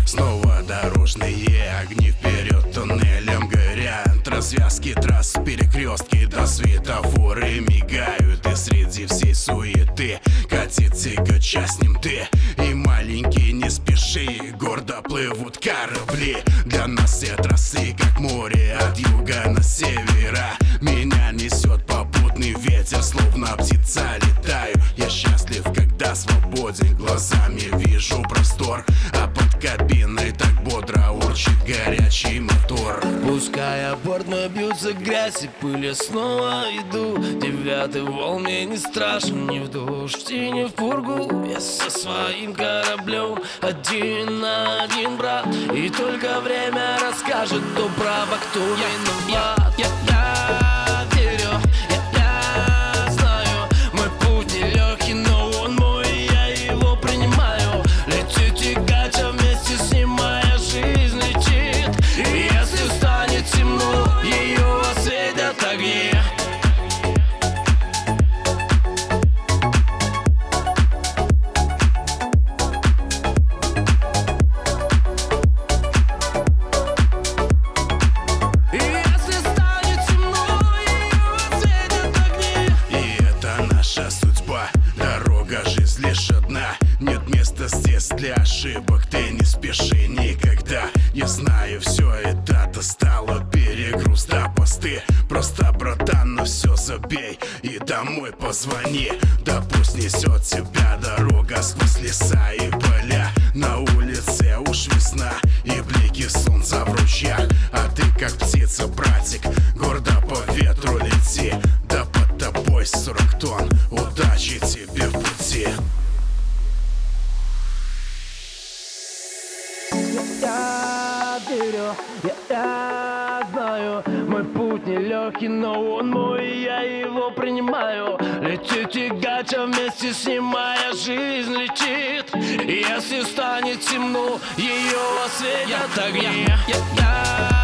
Снова дорожные огни вперед туннелем горят. Развязки трасс, перекрестки до светофоры мигают. И среди всей суеты катит тягача с ним ты. И маленький не спеши, гордо плывут корабли. Для нас все трассы как море от юга на севера. Меня несет попутный ветер, словно птица летаю. Я счастлив, когда свободен, глазами вижу простор. А под кабиной так бодро урчит горячий мотор. Пускай о борт мой бьются грязь и пыль, я снова иду. Девятый вол мне не страшен, ни в дождь и ни в пургу. Я со своим кораблем один на один, брат. И только время расскажет, кто прав, а кто виноват. Я верю, я знаю, мой путь нелегкий, но он мой, и я его принимаю. Летит тягач, а вместе с ним моя жизнь летит. И если станет темно, ее осветят огни. Дорога, жизнь лишь одна. Нет места здесь для ошибок. Ты не спеши никогда. Я знаю, все это достало. Перегруз до посты. Просто, братан, на все забей и домой позвони. Да пусть несет тебя дорога сквозь леса и поля. На улице уж весна и блики солнца в ручьях. А ты как птица, братик, гордо по ветру лети. Да под тобой 40 тонн. Удачи тебе в пути. Я верю, я знаю, мой путь нелегкий, но он мой, и я его принимаю. Летит тягач, а вместе с ним моя жизнь летит. И если станет темно, ее осветят огни.